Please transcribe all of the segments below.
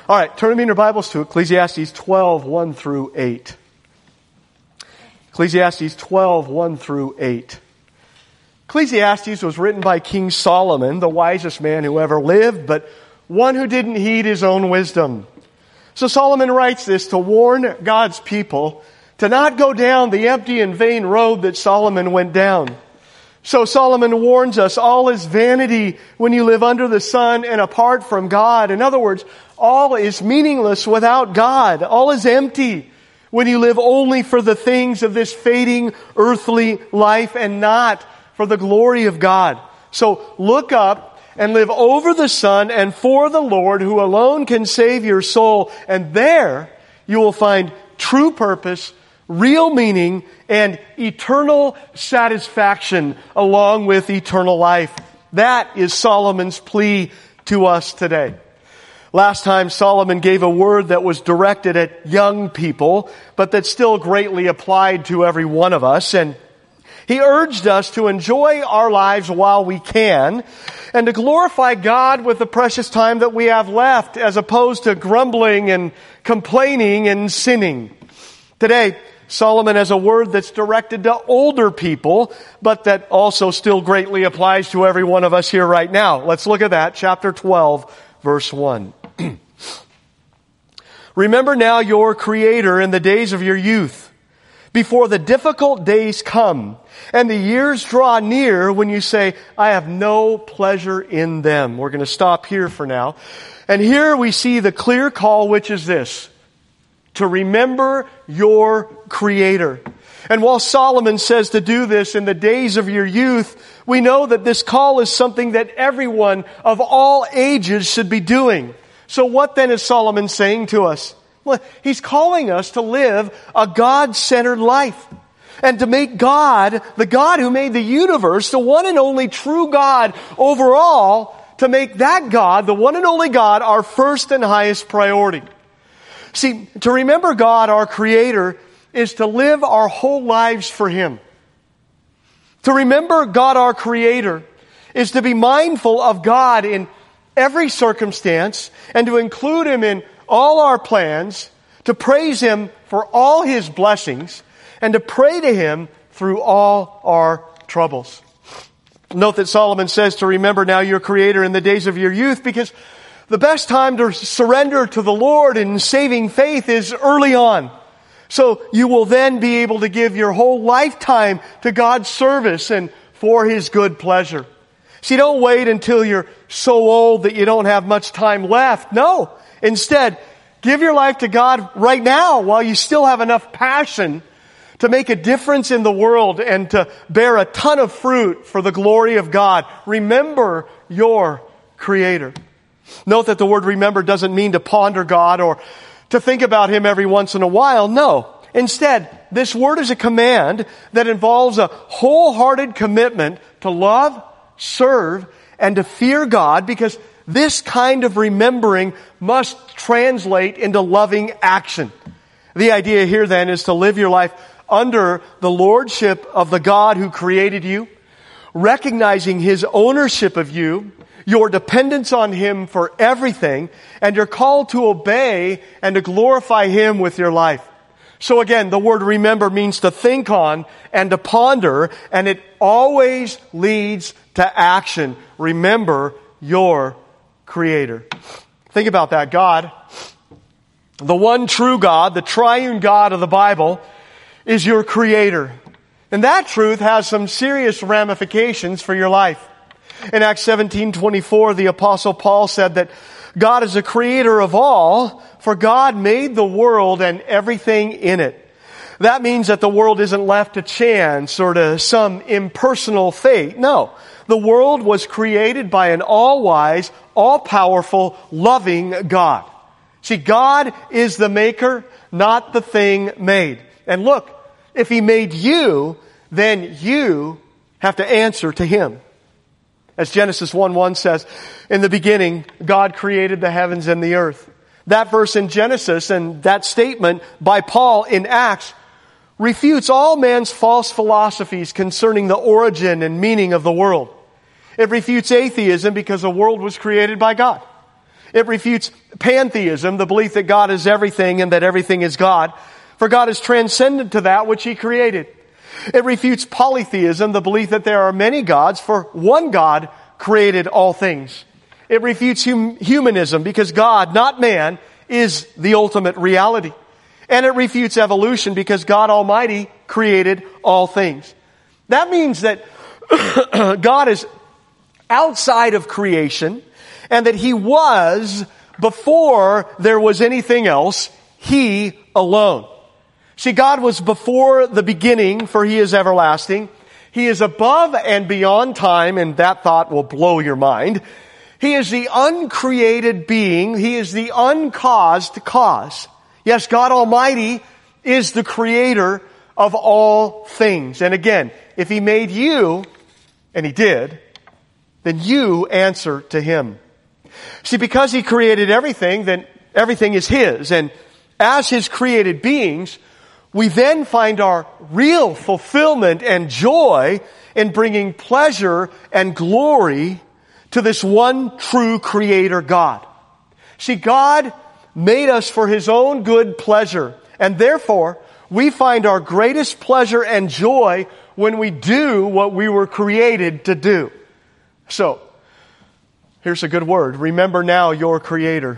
All right, turn in your Bibles to Ecclesiastes 12, 1 through 8. Ecclesiastes 12, 1 through 8. Ecclesiastes was written by King Solomon, the wisest man who ever lived, but one who didn't heed his own wisdom. So Solomon writes this to warn God's people to not go down the empty and vain road that Solomon went down. So Solomon warns us, all is vanity when you live under the sun and apart from God. In other words, all is meaningless without God. All is empty when you live only for the things of this fading earthly life and not for the glory of God. So look up and live over the sun and for the Lord, who alone can save your soul. And there you will find true purpose, real meaning, and eternal satisfaction along with eternal life. That is Solomon's plea to us today. Last time Solomon gave a word that was directed at young people, but that still greatly applied to every one of us. And he urged us to enjoy our lives while we can and to glorify God with the precious time that we have left, as opposed to grumbling and complaining and sinning. Today, Solomon has a word that's directed to older people, but that also still greatly applies to every one of us here right now. Let's look at that. Chapter 12, verse 1. Remember now your Creator in the days of your youth, before the difficult days come, and the years draw near when you say, I have no pleasure in them. We're going to stop here for now. And here we see the clear call, which is this: to remember your Creator. And while Solomon says to do this in the days of your youth, we know that this call is something that everyone of all ages should be doing. So what then is Solomon saying to us? Well, he's calling us to live a God-centered life and to make God, the God who made the universe, the one and only true God overall, to make that God, the one and only God, our first and highest priority. See, to remember God, our Creator, is to live our whole lives for Him. To remember God, our Creator, is to be mindful of God in every circumstance and to include Him in all our plans, to praise Him for all His blessings, and to pray to Him through all our troubles. Note that Solomon says to remember now your Creator in the days of your youth, because the best time to surrender to the Lord in saving faith is early on. So you will then be able to give your whole lifetime to God's service and for His good pleasure. See, don't wait until you're so old that you don't have much time left. No. Instead, give your life to God right now while you still have enough passion to make a difference in the world and to bear a ton of fruit for the glory of God. Remember your Creator. Note that the word remember doesn't mean to ponder God or to think about Him every once in a while. No. Instead, this word is a command that involves a wholehearted commitment to love, serve, and to fear God, because this kind of remembering must translate into loving action. The idea here then is to live your life under the lordship of the God who created you, recognizing His ownership of you, your dependence on Him for everything, and you're called to obey and to glorify Him with your life. So again, the word remember means to think on and to ponder, and it always leads to action. Remember your Creator. Think about that. God, the one true God, the triune God of the Bible, is your Creator. And that truth has some serious ramifications for your life. In Acts 17:24, the Apostle Paul said that God is the creator of all, for God made the world and everything in it. That means that the world isn't left to chance or to some impersonal fate. No, the world was created by an all-wise, all-powerful, loving God. See, God is the maker, not the thing made. And look, if He made you, then you have to answer to Him. As Genesis 1:1 says, in the beginning, God created the heavens and the earth. That verse in Genesis and that statement by Paul in Acts refutes all man's false philosophies concerning the origin and meaning of the world. It refutes atheism because the world was created by God. It refutes pantheism, the belief that God is everything and that everything is God, for God is transcendent to that which He created. It refutes polytheism, the belief that there are many gods, for one God created all things. It refutes humanism, because God, not man, is the ultimate reality. And it refutes evolution, because God Almighty created all things. That means that God is outside of creation, and that He was before there was anything else, He alone. See, God was before the beginning, for He is everlasting. He is above and beyond time, and that thought will blow your mind. He is the uncreated being. He is the uncaused cause. Yes, God Almighty is the creator of all things. And again, if He made you, and He did, then you answer to Him. See, because He created everything, then everything is His. And as His created beings, we then find our real fulfillment and joy in bringing pleasure and glory to this one true Creator God. See, God made us for His own good pleasure, and therefore we find our greatest pleasure and joy when we do what we were created to do. So, here's a good word. Remember now your Creator.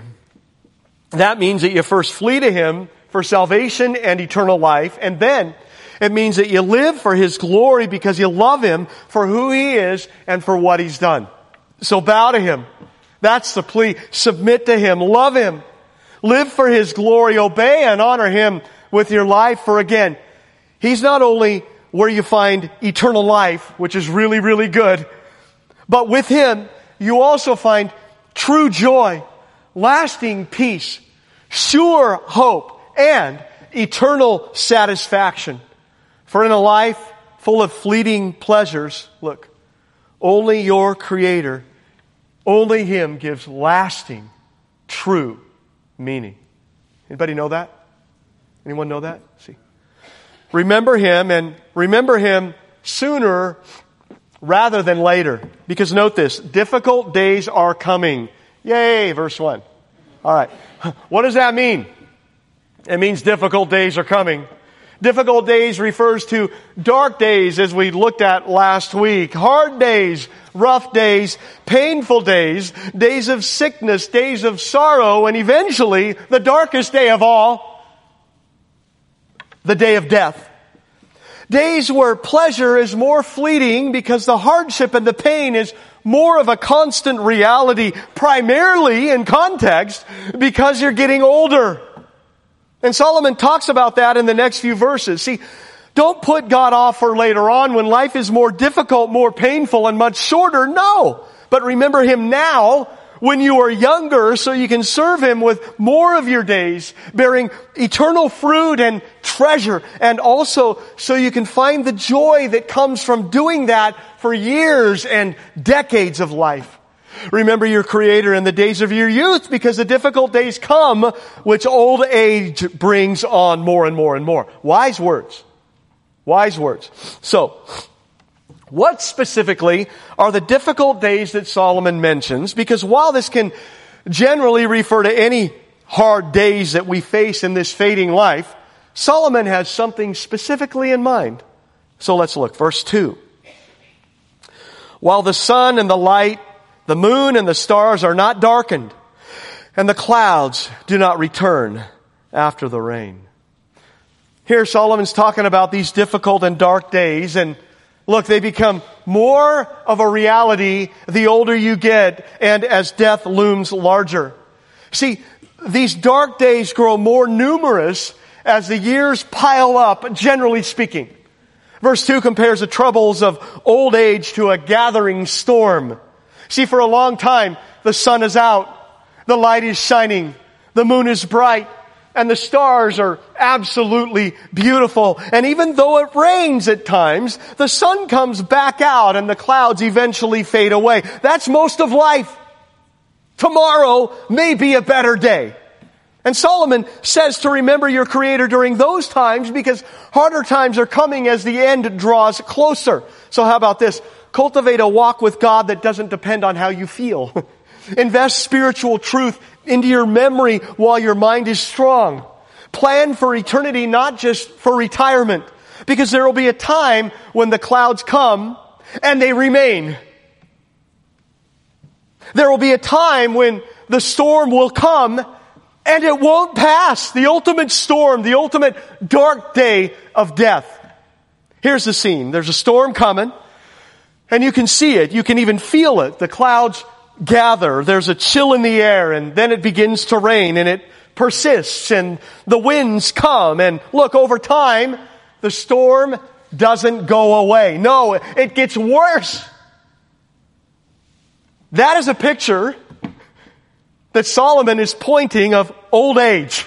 That means that you first flee to Him for salvation and eternal life, and then it means that you live for His glory because you love Him for who He is and for what He's done. So bow to Him. That's the plea. Submit to Him. Love Him. Live for His glory. Obey and honor Him with your life. For again, He's not only where you find eternal life, which is really, really good, but with Him, you also find true joy, lasting peace, sure hope, and eternal satisfaction. For in a life full of fleeting pleasures, look, only your Creator, only Him gives lasting, true meaning. Anybody know that? Anyone know that? See. Remember Him, and remember Him sooner rather than later. Because note this, difficult days are coming. Yay, verse 1. All right. What does that mean? It means difficult days are coming. Difficult days refers to dark days, as we looked at last week. Hard days, rough days, painful days, days of sickness, days of sorrow, and eventually, the darkest day of all, the day of death. Days where pleasure is more fleeting because the hardship and the pain is more of a constant reality, primarily in context because you're getting older. And Solomon talks about that in the next few verses. See, don't put God off for later on when life is more difficult, more painful, and much shorter. No. But remember Him now when you are younger so you can serve Him with more of your days, bearing eternal fruit and treasure, and also so you can find the joy that comes from doing that for years and decades of life. Remember your Creator in the days of your youth, because the difficult days come, which old age brings on more and more and more. Wise words. Wise words. So, what specifically are the difficult days that Solomon mentions? Because while this can generally refer to any hard days that we face in this fading life, Solomon has something specifically in mind. So let's look. Verse 2. While the sun and the light, the moon and the stars are not darkened, and the clouds do not return after the rain. Here Solomon's talking about these difficult and dark days, and look, they become more of a reality the older you get and as death looms larger. See, these dark days grow more numerous as the years pile up, generally speaking. Verse 2 compares the troubles of old age to a gathering storm. See, for a long time, the sun is out, the light is shining, the moon is bright, and the stars are absolutely beautiful. And even though it rains at times, the sun comes back out and the clouds eventually fade away. That's most of life. Tomorrow may be a better day. And Solomon says to remember your Creator during those times because harder times are coming as the end draws closer. So how about this? Cultivate a walk with God that doesn't depend on how you feel. Invest spiritual truth into your memory while your mind is strong. Plan for eternity, not just for retirement, because there will be a time when the clouds come and they remain. There will be a time when the storm will come and it won't pass. The ultimate storm, the ultimate dark day of death. Here's the scene. There's a storm coming and you can see it. You can even feel it. The clouds gather. There's a chill in the air and then it begins to rain and it persists and the winds come. And look, over time, the storm doesn't go away. No, it gets worse. That is a picture that Solomon is pointing of old age.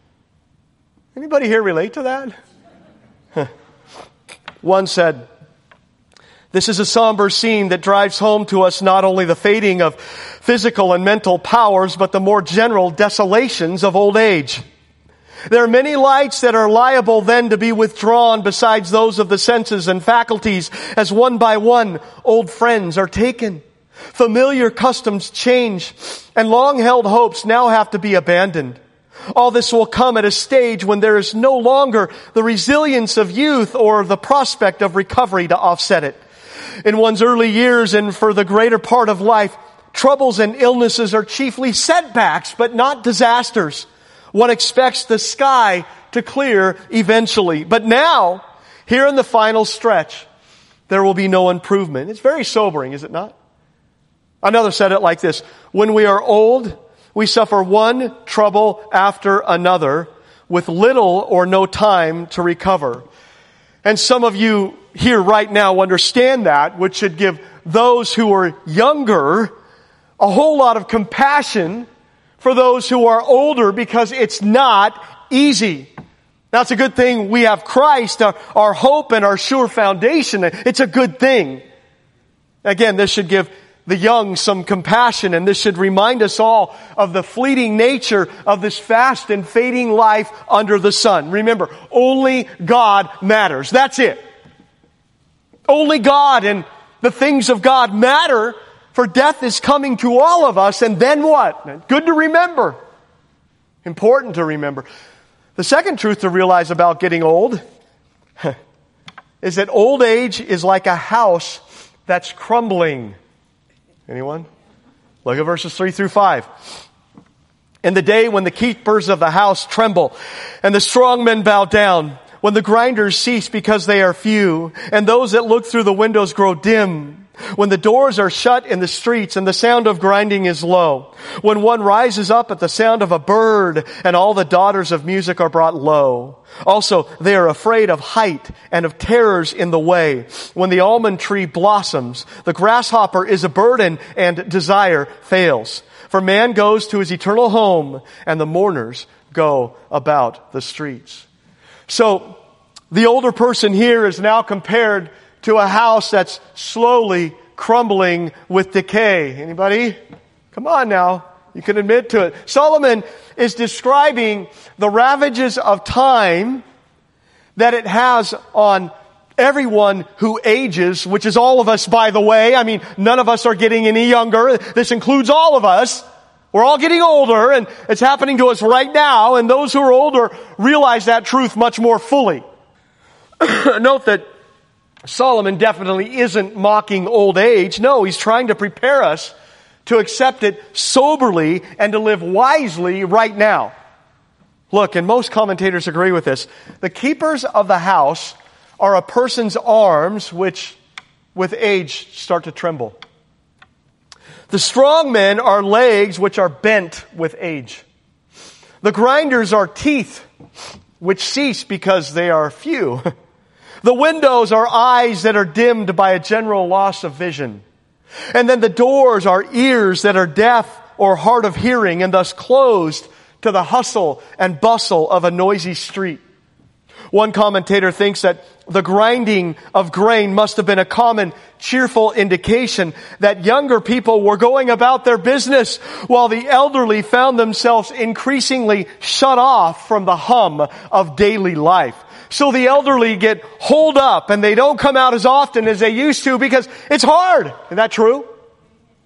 Anybody here relate to that? One said, this is a somber scene that drives home to us not only the fading of physical and mental powers, but the more general desolations of old age. There are many lights that are liable then to be withdrawn besides those of the senses and faculties, as one by one old friends are taken. Familiar customs change, and long-held hopes now have to be abandoned. All this will come at a stage when there is no longer the resilience of youth or the prospect of recovery to offset it. In one's early years and for the greater part of life, troubles and illnesses are chiefly setbacks, but not disasters. One expects the sky to clear eventually. But now, here in the final stretch, there will be no improvement. It's very sobering, is it not? Another said it like this: when we are old, we suffer one trouble after another with little or no time to recover. And some of you here right now understand that, which should give those who are younger a whole lot of compassion for those who are older, because it's not easy. Now, it's a good thing we have Christ, our hope and our sure foundation. It's a good thing. Again, this should give the young some compassion, and this should remind us all of the fleeting nature of this fast and fading life under the sun. Remember, only God matters. That's it. Only God and the things of God matter, for death is coming to all of us, and then what? Good to remember. Important to remember. The second truth to realize about getting old is that old age is like a house that's crumbling. Anyone? Look at verses 3 through 5. In the day when the keepers of the house tremble, and the strong men bow down, when the grinders cease because they are few, and those that look through the windows grow dim, when the doors are shut in the streets and the sound of grinding is low, when one rises up at the sound of a bird and all the daughters of music are brought low. Also, they are afraid of height and of terrors in the way. When the almond tree blossoms, the grasshopper is a burden and desire fails. For man goes to his eternal home and the mourners go about the streets. So, the older person here is now compared to a house that's slowly crumbling with decay. Anybody? Come on now. You can admit to it. Solomon is describing the ravages of time that it has on everyone who ages, which is all of us, by the way. I mean, none of us are getting any younger. This includes all of us. We're all getting older, and it's happening to us right now, and those who are older realize that truth much more fully. Note that Solomon definitely isn't mocking old age. No, he's trying to prepare us to accept it soberly and to live wisely right now. Look, and most commentators agree with this. The keepers of the house are a person's arms which, with age, start to tremble. The strong men are legs which are bent with age. The grinders are teeth which cease because they are few. The windows are eyes that are dimmed by a general loss of vision. And then the doors are ears that are deaf or hard of hearing and thus closed to the hustle and bustle of a noisy street. One commentator thinks that the grinding of grain must have been a common, cheerful indication that younger people were going about their business while the elderly found themselves increasingly shut off from the hum of daily life. So the elderly get holed up and they don't come out as often as they used to because it's hard. Is that true?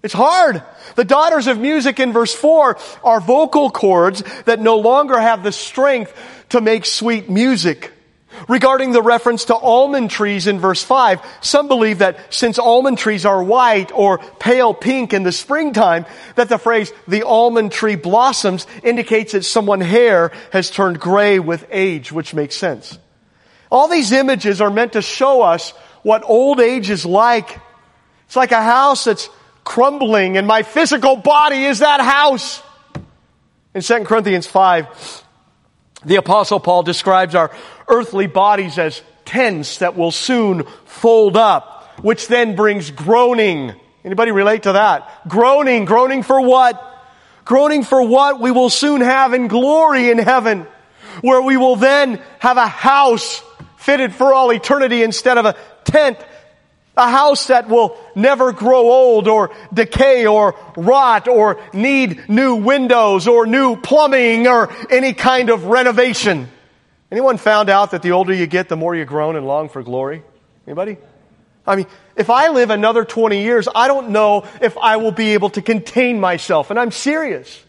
It's hard. The daughters of music in verse 4 are vocal cords that no longer have the strength to make sweet music. Regarding the reference to almond trees in verse 5, some believe that since almond trees are white or pale pink in the springtime, that the phrase, the almond tree blossoms, indicates that someone's hair has turned gray with age, which makes sense. All these images are meant to show us what old age is like. It's like a house that's crumbling, and my physical body is that house. In 2 Corinthians 5, the Apostle Paul describes our earthly bodies as tents that will soon fold up, which then brings groaning. Anybody relate to that? Groaning. Groaning for what? Groaning for what we will soon have in glory in heaven, where we will then have a house fitted for all eternity instead of a tent. A house that will never grow old or decay or rot or need new windows or new plumbing or any kind of renovation. Anyone found out that the older you get, the more you groan and long for glory? Anybody? I mean, if I live another 20 years, I don't know if I will be able to contain myself, and I'm serious.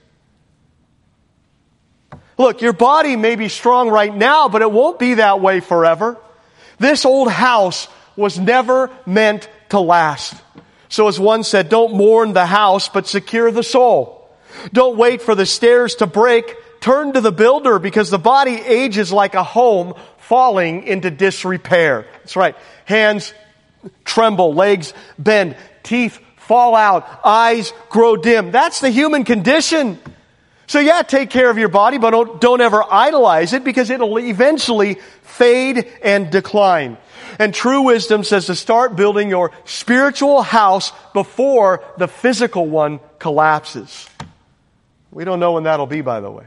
Look, your body may be strong right now, but it won't be that way forever. This old house was never meant to last. So as one said, don't mourn the house, but secure the soul. Don't wait for the stairs to break. Turn to the builder, because the body ages like a home falling into disrepair. That's right. Hands tremble, legs bend, teeth fall out, eyes grow dim. That's the human condition. So yeah, take care of your body, but don't ever idolize it, because it'll eventually fade and decline. And true wisdom says to start building your spiritual house before the physical one collapses. We don't know when that'll be, by the way.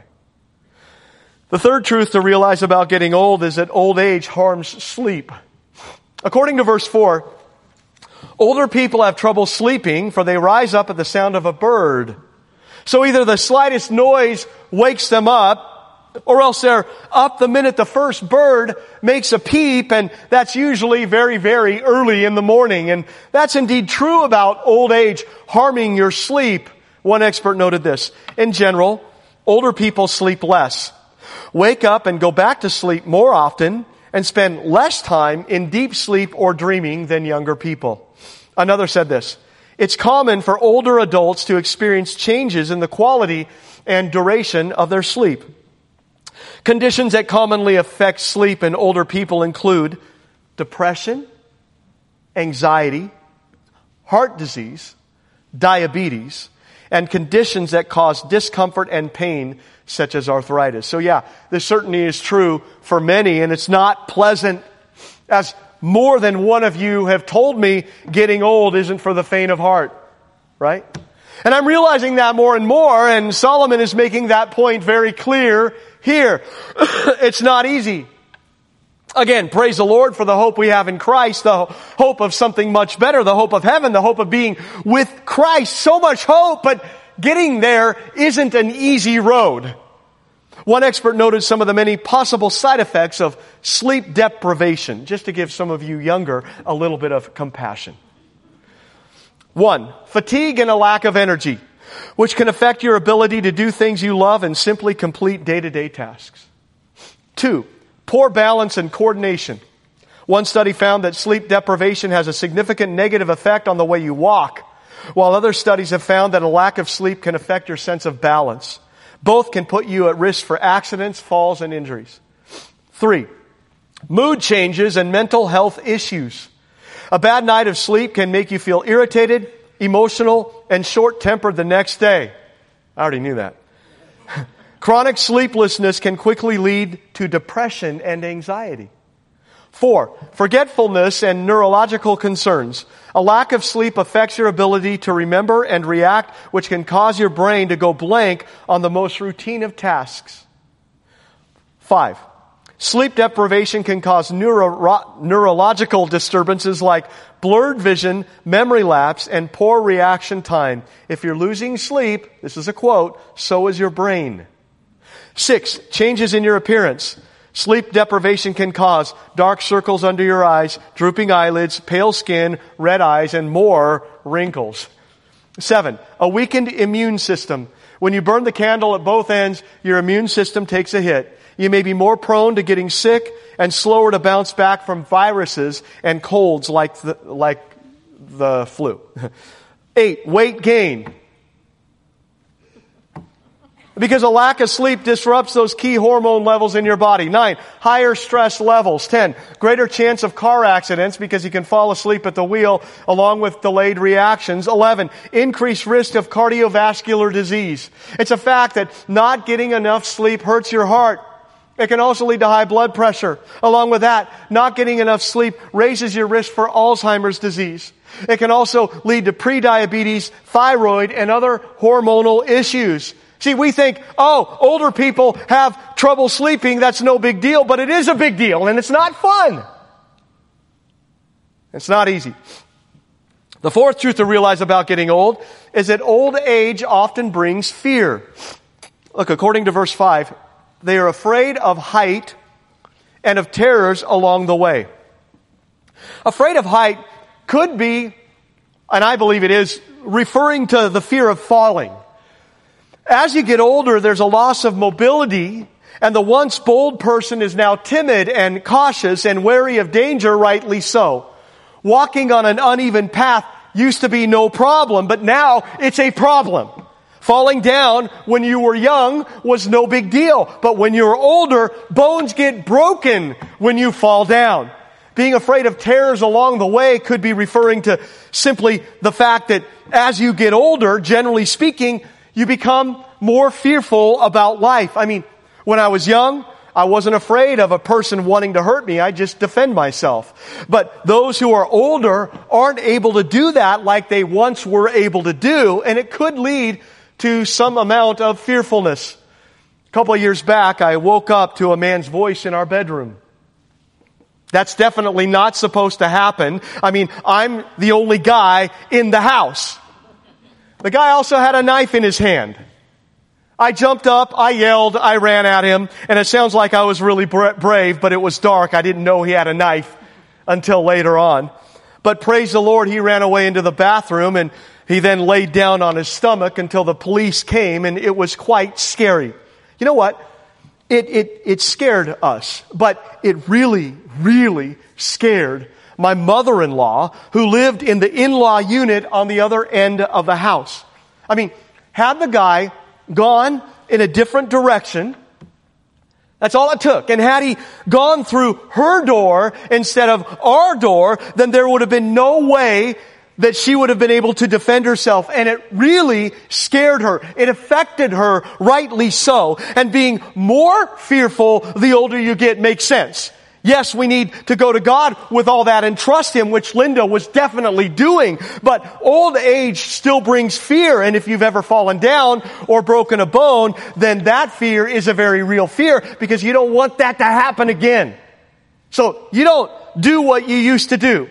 The third truth to realize about getting old is that old age harms sleep. According to verse 4, older people have trouble sleeping, for they rise up at the sound of a bird. So either the slightest noise wakes them up, or else they're up the minute the first bird makes a peep, and that's usually very, very early in the morning. And that's indeed true about old age harming your sleep. One expert noted this: in general, older people sleep less, wake up and go back to sleep more often, and spend less time in deep sleep or dreaming than younger people. Another said this: it's common for older adults to experience changes in the quality and duration of their sleep. Conditions that commonly affect sleep in older people include depression, anxiety, heart disease, diabetes, and conditions that cause discomfort and pain, such as arthritis. So yeah, this certainly is true for many, and it's not pleasant. As more than one of you have told me, getting old isn't for the faint of heart, right? And I'm realizing that more and more, and Solomon is making that point very clear here. It's not easy. Again, praise the Lord for the hope we have in Christ, the hope of something much better, the hope of heaven, the hope of being with Christ. So much hope, but getting there isn't an easy road. One expert noted some of the many possible side effects of sleep deprivation, just to give some of you younger a little bit of compassion. 1, fatigue and a lack of energy, which can affect your ability to do things you love and simply complete day-to-day tasks. 2, poor balance and coordination. One study found that sleep deprivation has a significant negative effect on the way you walk, while other studies have found that a lack of sleep can affect your sense of balance. Both can put you at risk for accidents, falls, and injuries. 3, mood changes and mental health issues. A bad night of sleep can make you feel irritated, emotional, and short-tempered the next day. I already knew that. Chronic sleeplessness can quickly lead to depression and anxiety. 4, forgetfulness and neurological concerns. A lack of sleep affects your ability to remember and react, which can cause your brain to go blank on the most routine of tasks. 5, sleep deprivation can cause neurological disturbances like blurred vision, memory lapse, and poor reaction time. If you're losing sleep, this is a quote, so is your brain. 6, changes in your appearance. Sleep deprivation can cause dark circles under your eyes, drooping eyelids, pale skin, red eyes, and more wrinkles. 7, a weakened immune system. When you burn the candle at both ends, your immune system takes a hit. You may be more prone to getting sick and slower to bounce back from viruses and colds like the flu. 8, weight gain. Because a lack of sleep disrupts those key hormone levels in your body. 9, higher stress levels. 10, greater chance of car accidents because you can fall asleep at the wheel along with delayed reactions. 11, increased risk of cardiovascular disease. It's a fact that not getting enough sleep hurts your heart. It can also lead to high blood pressure. Along with that, not getting enough sleep raises your risk for Alzheimer's disease. It can also lead to prediabetes, thyroid, and other hormonal issues. See, we think, older people have trouble sleeping, that's no big deal, but it is a big deal, and it's not fun. It's not easy. The fourth truth to realize about getting old is that old age often brings fear. Look, according to verse 5, they are afraid of height and of terrors along the way. Afraid of height could be, and I believe it is, referring to the fear of falling. As you get older, there's a loss of mobility, and the once bold person is now timid and cautious and wary of danger, rightly so. Walking on an uneven path used to be no problem, but now it's a problem. Falling down when you were young was no big deal, but when you're older, bones get broken when you fall down. Being afraid of terrors along the way could be referring to simply the fact that as you get older, generally speaking, you become more fearful about life. I mean, when I was young, I wasn't afraid of a person wanting to hurt me. I just defend myself. But those who are older aren't able to do that like they once were able to do, and it could lead to some amount of fearfulness. A couple of years back, I woke up to a man's voice in our bedroom. That's definitely not supposed to happen. I mean, I'm the only guy in the house. The guy also had a knife in his hand. I jumped up, I yelled, I ran at him, and it sounds like I was really brave, but it was dark. I didn't know he had a knife until later on. But praise the Lord, he ran away into the bathroom, and he then laid down on his stomach until the police came, and it was quite scary. You know what? It scared us, but it really, really scared my mother-in-law, who lived in the in-law unit on the other end of the house. I mean, had the guy gone in a different direction, that's all it took. And had he gone through her door instead of our door, then there would have been no way that she would have been able to defend herself. And it really scared her. It affected her, rightly so. And being more fearful the older you get makes sense. Yes, we need to go to God with all that and trust Him, which Linda was definitely doing. But old age still brings fear. And if you've ever fallen down or broken a bone, then that fear is a very real fear because you don't want that to happen again. So you don't do what you used to do.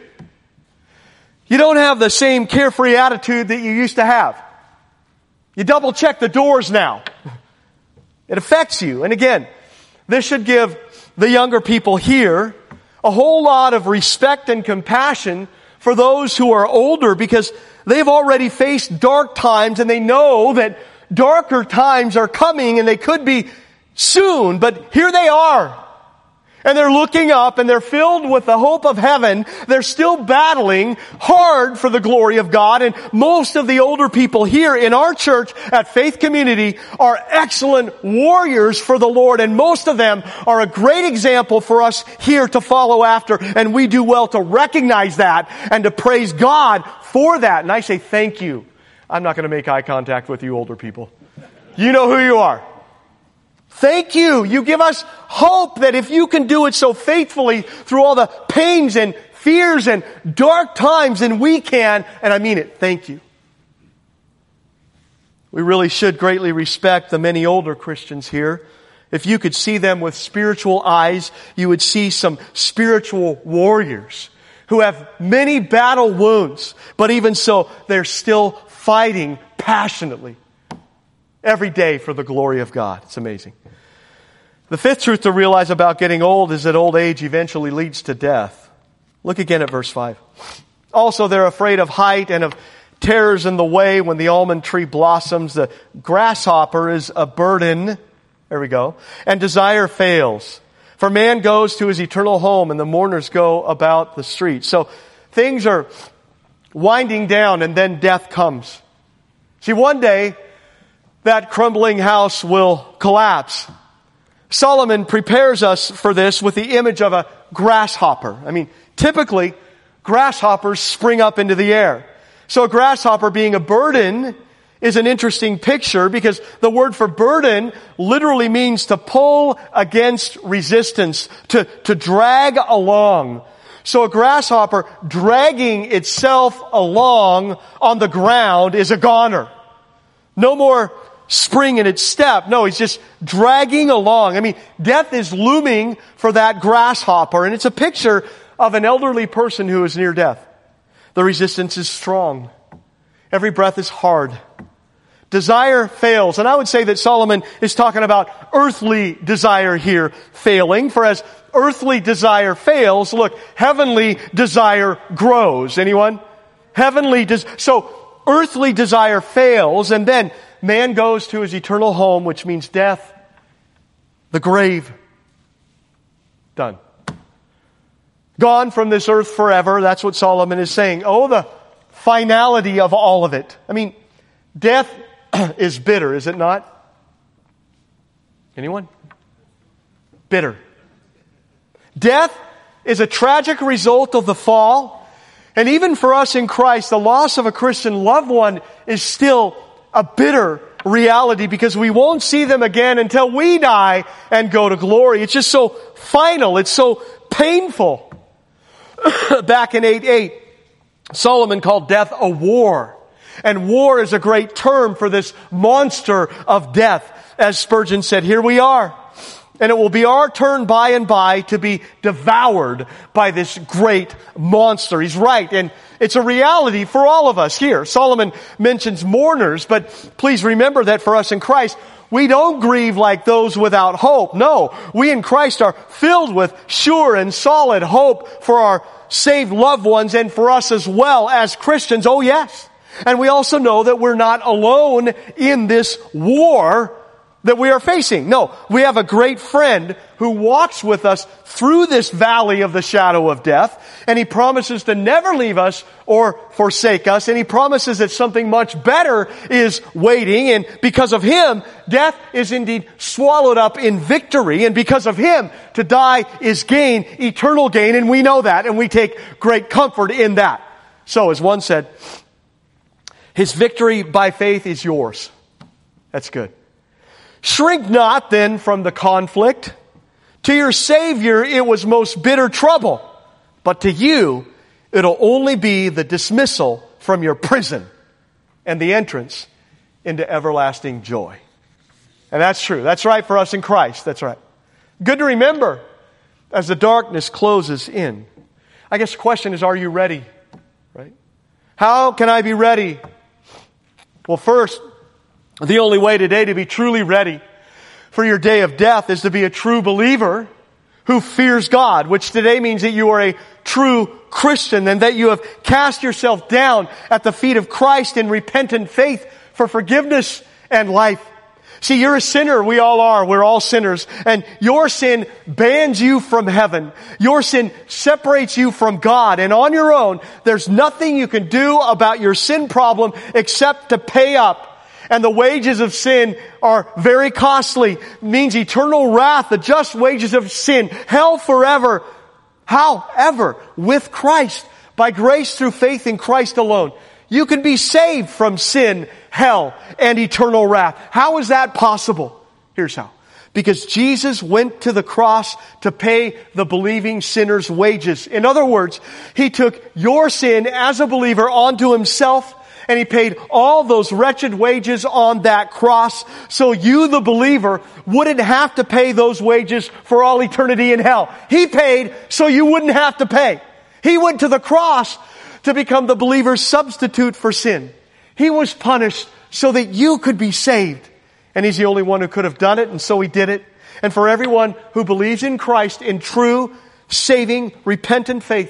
You don't have the same carefree attitude that you used to have. You double check the doors now. It affects you. And again, this should give the younger people here a whole lot of respect and compassion for those who are older because they've already faced dark times and they know that darker times are coming and they could be soon, but here they are. And they're looking up and they're filled with the hope of heaven. They're still battling hard for the glory of God. And most of the older people here in our church at Faith Community are excellent warriors for the Lord. And most of them are a great example for us here to follow after. And we do well to recognize that and to praise God for that. And I say thank you. I'm not going to make eye contact with you older people. You know who you are. Thank you. You give us hope that if you can do it so faithfully through all the pains and fears and dark times, then we can. And I mean it. Thank you. We really should greatly respect the many older Christians here. If you could see them with spiritual eyes, you would see some spiritual warriors who have many battle wounds. But even so, they're still fighting passionately every day for the glory of God. It's amazing. The fifth truth to realize about getting old is that old age eventually leads to death. Look again at verse 5. Also, they're afraid of height and of tares in the way when the almond tree blossoms. The grasshopper is a burden. There we go. And desire fails. For man goes to his eternal home, and the mourners go about the streets. So things are winding down, and then death comes. See, one day, that crumbling house will collapse. Solomon prepares us for this with the image of a grasshopper. I mean, typically, grasshoppers spring up into the air. So a grasshopper being a burden is an interesting picture because the word for burden literally means to pull against resistance, to drag along. So a grasshopper dragging itself along on the ground is a goner. No more spring in its step. No, he's just dragging along. I mean, death is looming for that grasshopper, and it's a picture of an elderly person who is near death. The resistance is strong. Every breath is hard. Desire fails. And I would say that Solomon is talking about earthly desire here failing. For as earthly desire fails, look, heavenly desire grows. Anyone? So earthly desire fails, and then man goes to his eternal home, which means death, the grave. Done. Gone from this earth forever. That's what Solomon is saying. Oh, the finality of all of it. I mean, death is bitter, is it not? Anyone? Bitter. Death is a tragic result of the fall. And even for us in Christ, the loss of a Christian loved one is still a bitter reality because we won't see them again until we die and go to glory. It's just so final. It's so painful. Back in 8:8, Solomon called death a war. And war is a great term for this monster of death. As Spurgeon said, here we are. And it will be our turn by and by to be devoured by this great monster. He's right. And it's a reality for all of us here. Solomon mentions mourners, but please remember that for us in Christ, we don't grieve like those without hope. No, we in Christ are filled with sure and solid hope for our saved loved ones and for us as well as Christians. Oh yes. And we also know that we're not alone in this war that we are facing. No, we have a great friend who walks with us through this valley of the shadow of death, and he promises to never leave us or forsake us, and he promises that something much better is waiting, and because of him, death is indeed swallowed up in victory, and because of him, to die is gain, eternal gain, and we know that, and we take great comfort in that. So, as one said, his victory by faith is yours. That's good. Shrink not then from the conflict. To your Savior it was most bitter trouble, but to you it'll only be the dismissal from your prison and the entrance into everlasting joy. And that's true. That's right for us in Christ. That's right. Good to remember as the darkness closes in. I guess the question is, are you ready? Right? How can I be ready? Well, first, the only way today to be truly ready for your day of death is to be a true believer who fears God, which today means that you are a true Christian and that you have cast yourself down at the feet of Christ in repentant faith for forgiveness and life. See, you're a sinner. We all are. We're all sinners. And your sin bans you from heaven. Your sin separates you from God. And on your own, there's nothing you can do about your sin problem except to pay up. And the wages of sin are very costly. It means eternal wrath, the just wages of sin, hell forever. However, with Christ, by grace through faith in Christ alone, you can be saved from sin, hell, and eternal wrath. How is that possible? Here's how. Because Jesus went to the cross to pay the believing sinner's wages. In other words, He took your sin as a believer onto Himself, and He paid all those wretched wages on that cross, so you, the believer, wouldn't have to pay those wages for all eternity in hell. He paid so you wouldn't have to pay. He went to the cross to become the believer's substitute for sin. He was punished so that you could be saved. And He's the only one who could have done it, and so He did it. And for everyone who believes in Christ in true, saving, repentant faith,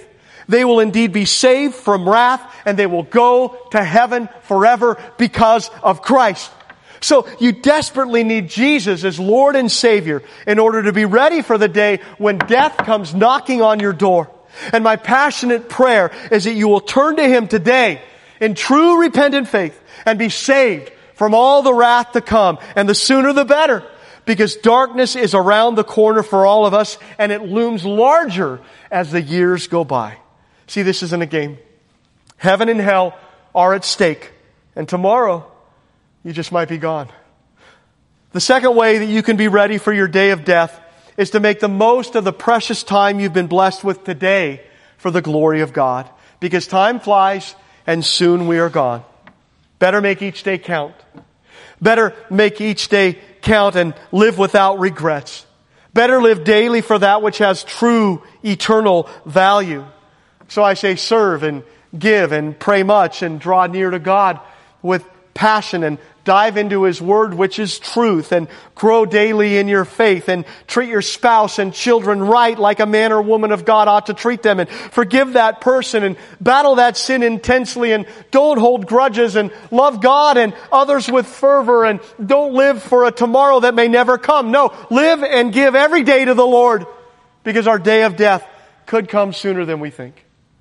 They will indeed be saved from wrath, and they will go to heaven forever because of Christ. So you desperately need Jesus as Lord and Savior in order to be ready for the day when death comes knocking on your door. And my passionate prayer is that you will turn to Him today in true repentant faith and be saved from all the wrath to come. And the sooner the better, because darkness is around the corner for all of us, and it looms larger as the years go by. See, this isn't a game. Heaven and hell are at stake. And tomorrow, you just might be gone. The second way that you can be ready for your day of death is to make the most of the precious time you've been blessed with today for the glory of God. Because time flies and soon we are gone. Better make each day count. Better make each day count and live without regrets. Better live daily for that which has true eternal value. So I say serve and give and pray much and draw near to God with passion and dive into His Word, which is truth, and grow daily in your faith, and treat your spouse and children right like a man or woman of God ought to treat them, and forgive that person and battle that sin intensely, and don't hold grudges, and love God and others with fervor, and don't live for a tomorrow that may never come. No, live and give every day to the Lord, because our day of death could come sooner than we think.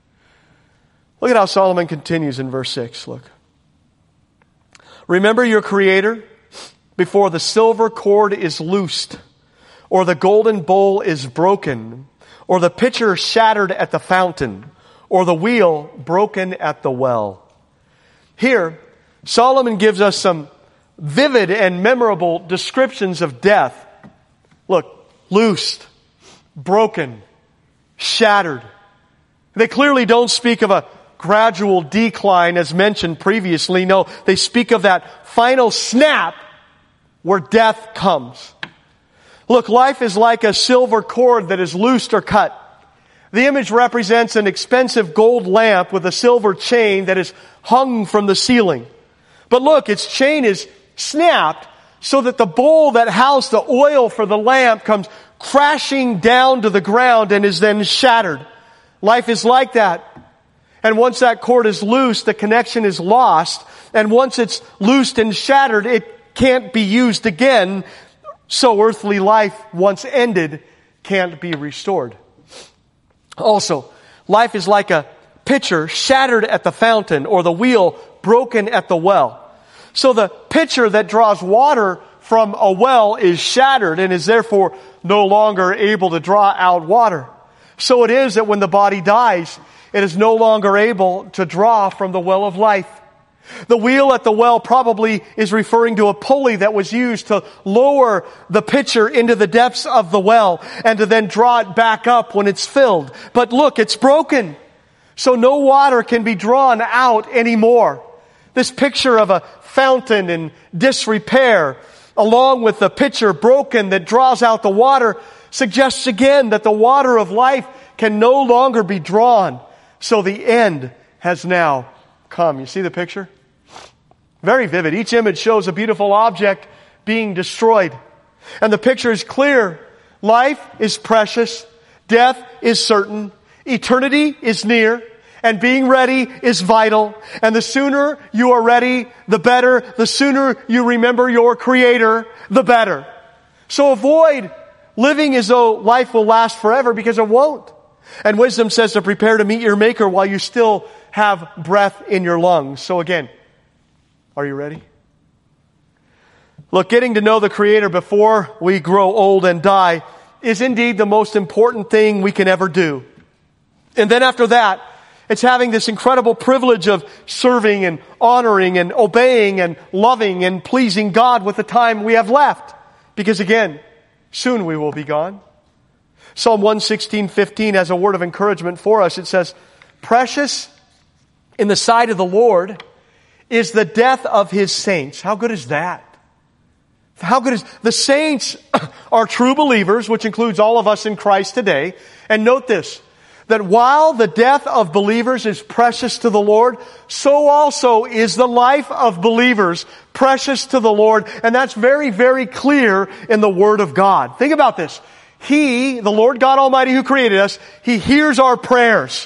Look at how Solomon continues in verse 6. Look. Remember your Creator before the silver cord is loosed, or the golden bowl is broken, or the pitcher shattered at the fountain, or the wheel broken at the well. Here, Solomon gives us some vivid and memorable descriptions of death. Look, loosed, broken, shattered. They clearly don't speak of a gradual decline as mentioned previously. No, they speak of that final snap where death comes. Look, life is like a silver cord that is loosed or cut. The image represents an expensive gold lamp with a silver chain that is hung from the ceiling. But look, its chain is snapped so that the bowl that housed the oil for the lamp comes crashing down to the ground and is then shattered. Life is like that. And once that cord is loose, the connection is lost. And once it's loosed and shattered, it can't be used again. So earthly life, once ended, can't be restored. Also, life is like a pitcher shattered at the fountain, or the wheel broken at the well. So the pitcher that draws water from a well is shattered and is therefore no longer able to draw out water. So it is that when the body dies, it is no longer able to draw from the well of life. The wheel at the well probably is referring to a pulley that was used to lower the pitcher into the depths of the well and to then draw it back up when it's filled. But look, it's broken. So no water can be drawn out anymore. This picture of a fountain in disrepair, along with the pitcher broken that draws out the water, suggests again that the water of life can no longer be drawn. So the end has now come. You see the picture? Very vivid. Each image shows a beautiful object being destroyed. And the picture is clear. Life is precious. Death is certain. Eternity is near. And being ready is vital. And the sooner you are ready, the better. The sooner you remember your Creator, the better. So avoid living as though life will last forever, because it won't. And wisdom says to prepare to meet your Maker while you still have breath in your lungs. So again, are you ready? Look, getting to know the Creator before we grow old and die is indeed the most important thing we can ever do. And then after that, it's having this incredible privilege of serving and honoring and obeying and loving and pleasing God with the time we have left. Because again, soon we will be gone. Psalm 116:15 has a word of encouragement for us. It says, "Precious in the sight of the Lord is the death of His saints." How good is that? How good is the saints are true believers, which includes all of us in Christ today. And note this, that while the death of believers is precious to the Lord, so also is the life of believers precious to the Lord. And that's very, very clear in the Word of God. Think about this. He, the Lord God Almighty who created us, He hears our prayers.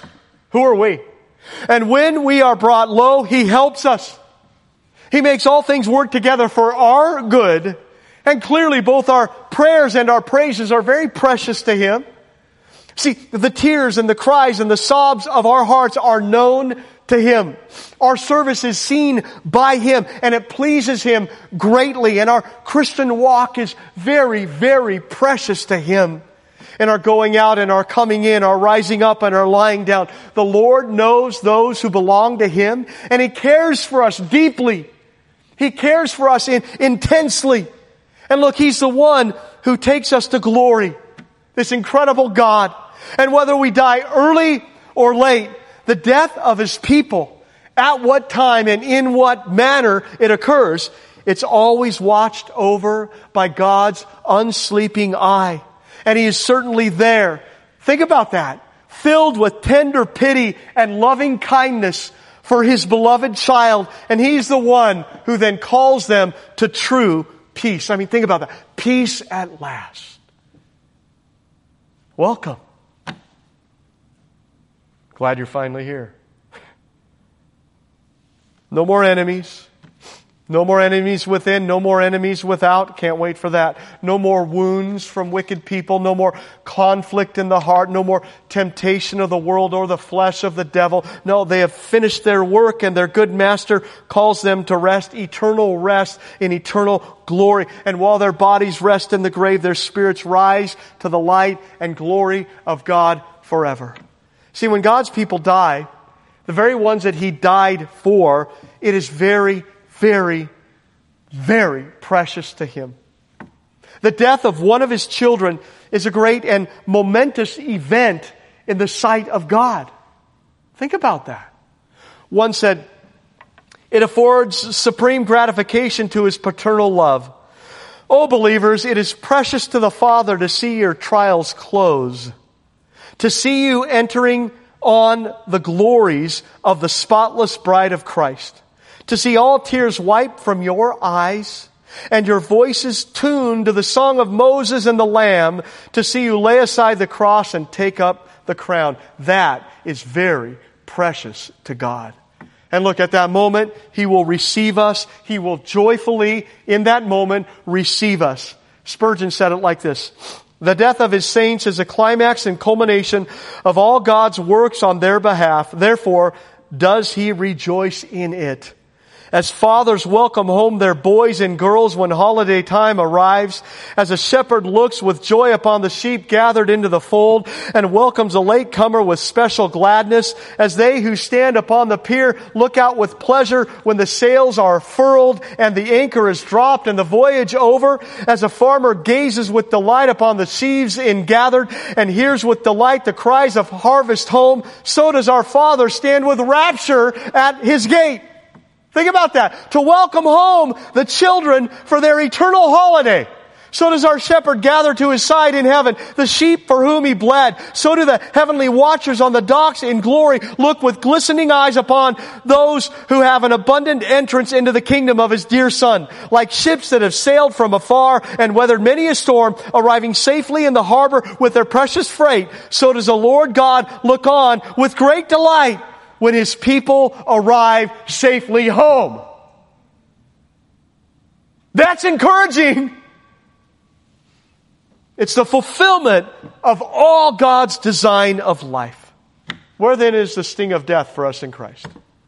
Who are we? And when we are brought low, He helps us. He makes all things work together for our good. And clearly both our prayers and our praises are very precious to Him. See, the tears and the cries and the sobs of our hearts are known to Him. Our service is seen by Him, and it pleases Him greatly. And our Christian walk is very, very precious to Him. And our going out and our coming in, our rising up and our lying down. The Lord knows those who belong to Him, and He cares for us deeply. He cares for us intensely. And look, He's the one who takes us to glory. This incredible God. And whether we die early or late, the death of His people, at what time and in what manner it occurs, it's always watched over by God's unsleeping eye. And He is certainly there. Think about that. Filled with tender pity and loving kindness for His beloved child. And He's the one who then calls them to true peace. I mean, think about that. Peace at last. Welcome. Glad you're finally here. No more enemies. No more enemies within, no more enemies without. Can't wait for that. No more wounds from wicked people. No more conflict in the heart. No more temptation of the world or the flesh of the devil. No, they have finished their work, and their good master calls them to rest, eternal rest in eternal glory. And while their bodies rest in the grave, their spirits rise to the light and glory of God forever. See, when God's people die, the very ones that He died for, it is very, very, very precious to Him. The death of one of His children is a great and momentous event in the sight of God. Think about that. One said, it affords supreme gratification to His paternal love. Oh, believers, it is precious to the Father to see your trials close, to see you entering on the glories of the spotless bride of Christ, to see all tears wiped from your eyes and your voices tuned to the song of Moses and the Lamb, to see you lay aside the cross and take up the crown. That is very precious to God. And look, at that moment, He will receive us. He will joyfully, in that moment, receive us. Spurgeon said it like this: the death of His saints is a climax and culmination of all God's works on their behalf. Therefore, does He rejoice in it. As fathers welcome home their boys and girls when holiday time arrives, as a shepherd looks with joy upon the sheep gathered into the fold and welcomes a latecomer with special gladness, as they who stand upon the pier look out with pleasure when the sails are furled and the anchor is dropped and the voyage over, as a farmer gazes with delight upon the sheaves ingathered and hears with delight the cries of harvest home, so does our Father stand with rapture at His gate. Think about that. To welcome home the children for their eternal holiday. So does our shepherd gather to His side in heaven the sheep for whom He bled. So do the heavenly watchers on the docks in glory look with glistening eyes upon those who have an abundant entrance into the kingdom of His dear Son. Like ships that have sailed from afar and weathered many a storm, arriving safely in the harbor with their precious freight, so does the Lord God look on with great delight when His people arrive safely home. That's encouraging. It's the fulfillment of all God's design of life. Where then is the sting of death for us in Christ?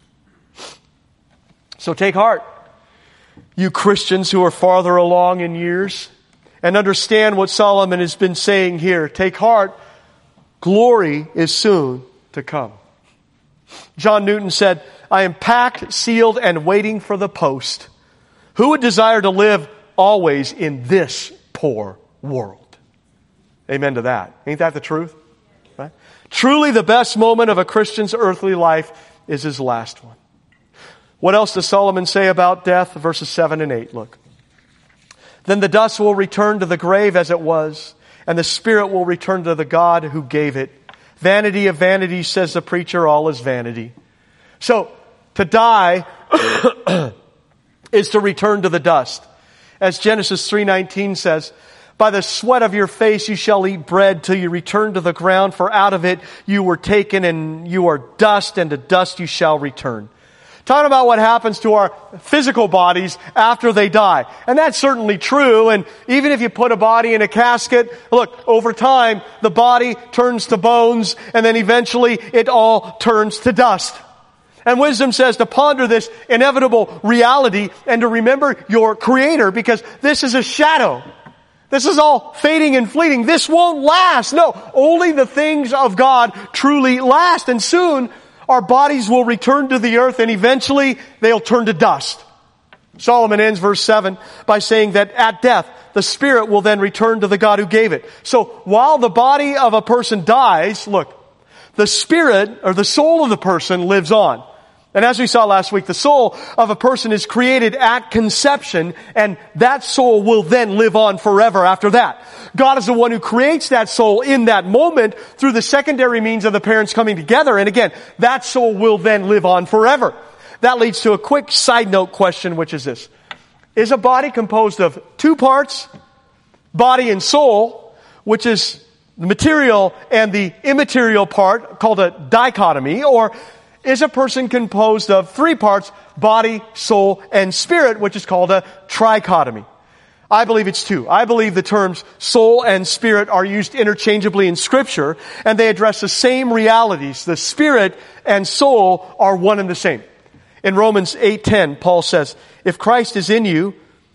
So take heart, you Christians who are farther along in years, and understand what Solomon has been saying here. Take heart, glory is soon to come. John Newton said, I am packed, sealed, and waiting for the post. Who would desire to live always in this poor world? Amen to that. Ain't that the truth? Right? Truly the best moment of a Christian's earthly life is his last one. What else does Solomon say about death? Verses 7 and 8, look. Then the dust will return to the grave as it was, and the spirit will return to the God who gave it. Vanity of vanities, says the preacher, all is vanity. So, to die is to return to the dust. As Genesis 3:19 says, By the sweat of your face you shall eat bread till you return to the ground, for out of it you were taken, and you are dust, and to dust you shall return. Talking about what happens to our physical bodies after they die. And that's certainly true. And even if you put a body in a casket, look, over time, the body turns to bones, and then eventually it all turns to dust. And wisdom says to ponder this inevitable reality and to remember your Creator, because this is a shadow. This is all fading and fleeting. This won't last. No, only the things of God truly last. And soon, our bodies will return to the earth, and eventually they'll turn to dust. Solomon ends verse 7 by saying that at death, the spirit will then return to the God who gave it. So while the body of a person dies, look, the spirit or the soul of the person lives on. And as we saw last week, the soul of a person is created at conception, and that soul will then live on forever after that. God is the one who creates that soul in that moment through the secondary means of the parents coming together. And again, that soul will then live on forever. That leads to a quick side note question, which is this. Is a body composed of two parts, body and soul, which is the material and the immaterial part, called a dichotomy, or is a person composed of three parts, body, soul, and spirit, which is called a trichotomy? I believe it's two. I believe the terms soul and spirit are used interchangeably in Scripture, and they address the same realities. The spirit and soul are one and the same. In Romans 8:10, Paul says, if Christ is in you,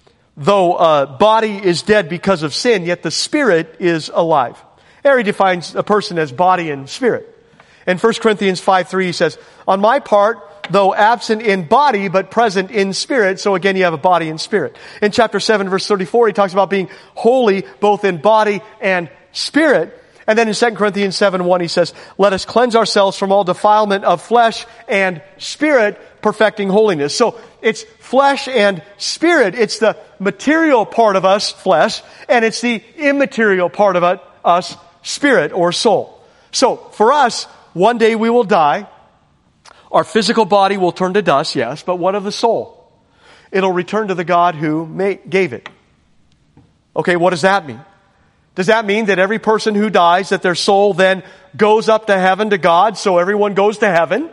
though body is dead because of sin, yet the spirit is alive. There he defines a person as body and spirit. In 1 Corinthians 5:3, he says, on my part, though absent in body, but present in spirit. So again, you have a body and spirit. In chapter 7, verse 34, he talks about being holy both in body and spirit. And then in 2 Corinthians 7:1, he says, let us cleanse ourselves from all defilement of flesh and spirit, perfecting holiness. So it's flesh and spirit. It's the material part of us, flesh, and it's the immaterial part of us, spirit or soul. So for us, one day we will die. Our physical body will turn to dust, yes, but what of the soul? It'll return to the God who gave it. Okay, what does that mean? Does that mean that every person who dies, that their soul then goes up to heaven to God, so everyone goes to heaven?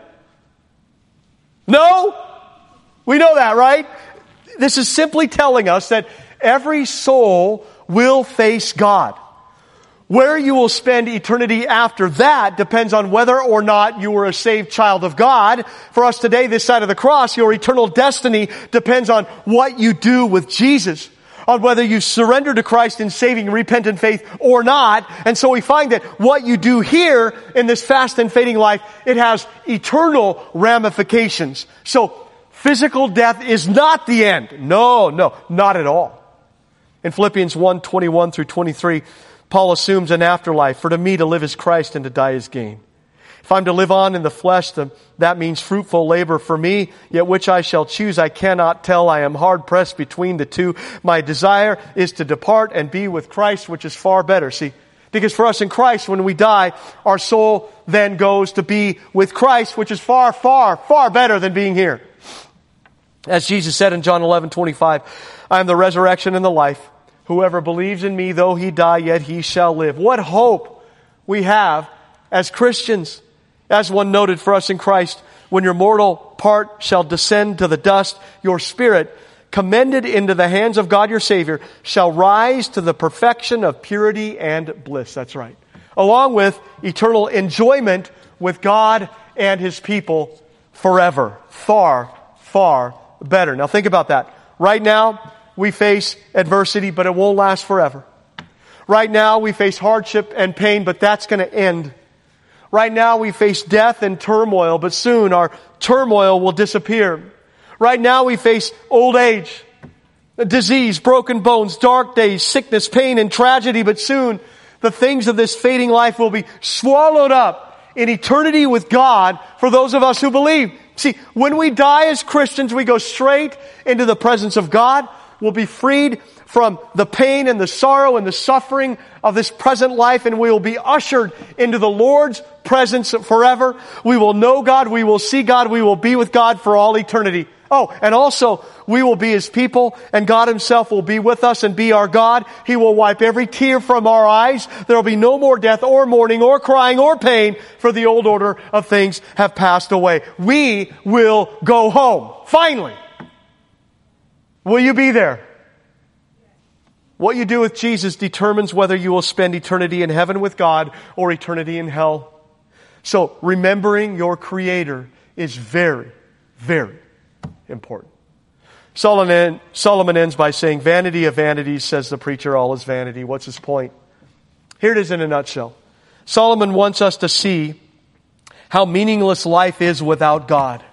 No! We know that, right? This is simply telling us that every soul will face God. Where you will spend eternity after that depends on whether or not you were a saved child of God. For us today, this side of the cross, your eternal destiny depends on what you do with Jesus, on whether you surrender to Christ in saving repentant faith or not. And so we find that what you do here in this fast and fading life, it has eternal ramifications. So physical death is not the end. No, not at all. In Philippians 1:21 through 23, Paul assumes an afterlife. For to me to live is Christ and to die is gain. If I'm to live on in the flesh, that means fruitful labor for me, yet which I shall choose I cannot tell. I am hard pressed between the two. My desire is to depart and be with Christ, which is far better. See, because for us in Christ, when we die, our soul then goes to be with Christ, which is far, far, far better than being here. As Jesus said in John 11:25, I am the resurrection and the life. Whoever believes in me, though he die, yet he shall live. What hope we have as Christians. As one noted for us in Christ, when your mortal part shall descend to the dust, your spirit, commended into the hands of God your Savior, shall rise to the perfection of purity and bliss. That's right. Along with eternal enjoyment with God and His people forever. Far, far better. Now think about that. Right now, we face adversity, but it won't last forever. Right now, we face hardship and pain, but that's going to end. Right now, we face death and turmoil, but soon our turmoil will disappear. Right now, we face old age, disease, broken bones, dark days, sickness, pain, and tragedy, but soon the things of this fading life will be swallowed up in eternity with God for those of us who believe. See, when we die as Christians, we go straight into the presence of God. We'll be freed from the pain and the sorrow and the suffering of this present life, and we will be ushered into the Lord's presence forever. We will know God, we will see God, we will be with God for all eternity. Oh, and also, we will be His people, and God Himself will be with us and be our God. He will wipe every tear from our eyes. There will be no more death or mourning or crying or pain, for the old order of things have passed away. We will go home. Finally. Will you be there? What you do with Jesus determines whether you will spend eternity in heaven with God or eternity in hell. So, remembering your Creator is very, very important. Solomon ends by saying, "Vanity of vanities, says the preacher, all is vanity." What's his point? Here it is in a nutshell. Solomon wants us to see how meaningless life is without God.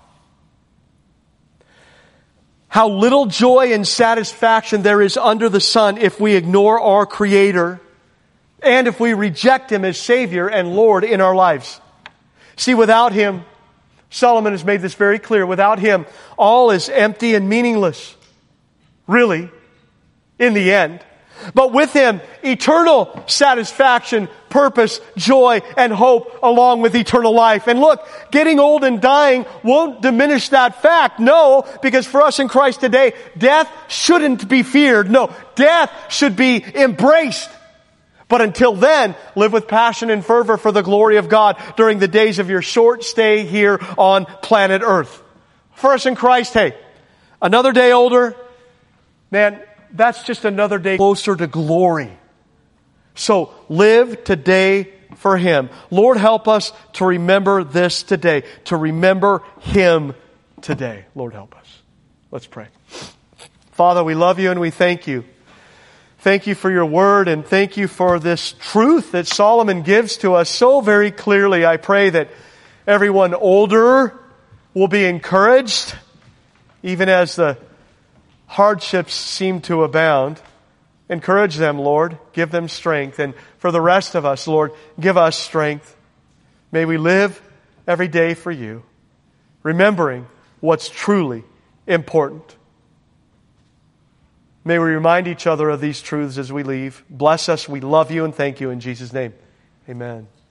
How little joy and satisfaction there is under the sun if we ignore our Creator and if we reject Him as Savior and Lord in our lives. See, without Him, Solomon has made this very clear, without Him, all is empty and meaningless. Really, in the end. But with Him, eternal satisfaction, purpose, joy, and hope along with eternal life. And look, getting old and dying won't diminish that fact. No, because for us in Christ today, death shouldn't be feared. No, death should be embraced. But until then, live with passion and fervor for the glory of God during the days of your short stay here on planet Earth. For us in Christ, hey, another day older, man, that's just another day closer to glory. So live today for Him. Lord, help us to remember this today, to remember Him today. Lord, help us. Let's pray. Father, we love You and we thank You. Thank You for Your Word, and thank You for this truth that Solomon gives to us so very clearly. I pray that everyone older will be encouraged, even as the hardships seem to abound. Encourage them, Lord. Give them strength. And for the rest of us, Lord, give us strength. May we live every day for You, remembering what's truly important. May we remind each other of these truths as we leave. Bless us. We love You and thank You in Jesus' name. Amen.